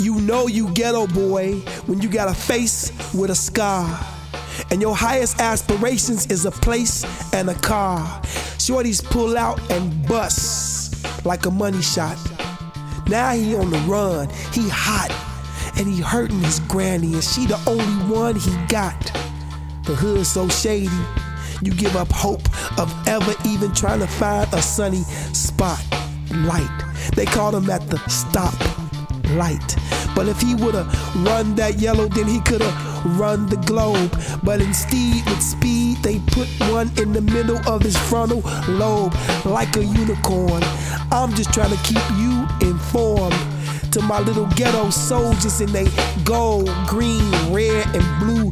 You know you ghetto boy when you got a face with a scar, and your highest aspirations is a place and a car. Shorties pull out and bust like a money shot. Now he on the run, he hot, and he hurting his granny, and she the only one he got. The hood so shady, you give up hope of ever even trying to find a sunny spot. Light, they called him at the stop light. But if he would've run that yellow, then he could've run the globe. But instead, with speed, they put one in the middle of his frontal lobe, like a unicorn. I'm just trying to keep you informed. To my little ghetto soldiers in they gold, green, red, and blue